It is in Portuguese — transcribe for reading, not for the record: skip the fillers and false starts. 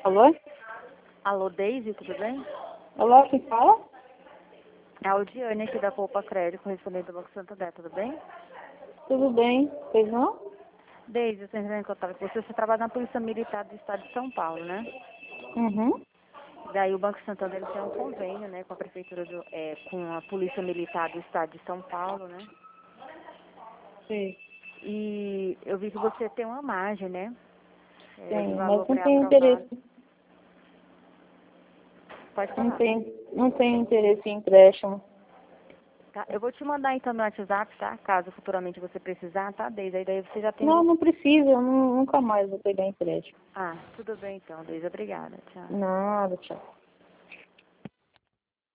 Alô? Alô, Deise, tudo bem? Alô, quem fala? É a Audiane aqui da Poupa Crédito, correspondente do Banco Santander, tudo bem? Tudo bem? Pois não? Deise, eu estou entrando em contato com você. Você trabalha na Polícia Militar do Estado de São Paulo, né? Uhum. Daí o Banco Santander tem um convênio, né, com a Prefeitura, com a Polícia Militar do Estado de São Paulo, né? Sim. E eu vi que você tem uma margem, né? De Sim, valor mas não tenho pré-aprovado. interesse. Pode Não falar. tenho interesse em empréstimo. Tá? Eu vou te mandar então no WhatsApp, tá? Caso futuramente você precisar, tá, Deise? Aí daí você já tem Não, o... não precisa. Eu nunca mais vou pegar empréstimo. Ah, tudo bem então, Deise. Obrigada. Tchau. Nada, tchau.